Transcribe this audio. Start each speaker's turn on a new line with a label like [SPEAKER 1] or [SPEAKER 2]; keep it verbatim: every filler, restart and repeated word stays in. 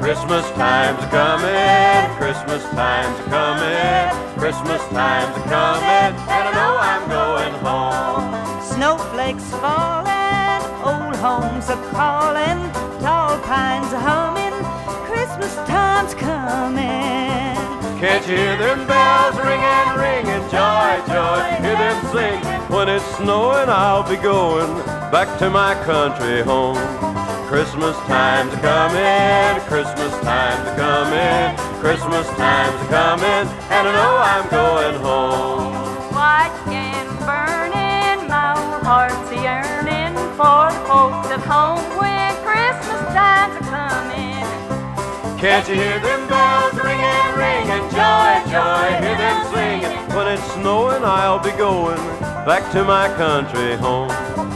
[SPEAKER 1] Christmas time's a-comin', Christmas time's a-comin', Christmas time's a-comin', and I know I'm going home.
[SPEAKER 2] Snowflakes falling, old homes a-calling, tall pines a-humming, Christmas time's coming.
[SPEAKER 1] Can't you hear them bells ringing, ringing, joy, joy, hear them sing. When it's snowing I'll be going back to my country home. Christmas time's a-comin', Christmas time's a-comin', Christmas time's a-comin', and I know I'm going home.
[SPEAKER 3] White skin burning, my old heart's yearning for the folks at home when Christmas time's a-comin'.
[SPEAKER 1] Can't you hear them bells ringing, ringing, joy, joy, hear them singing. When it's snowing I'll be going back to my country home.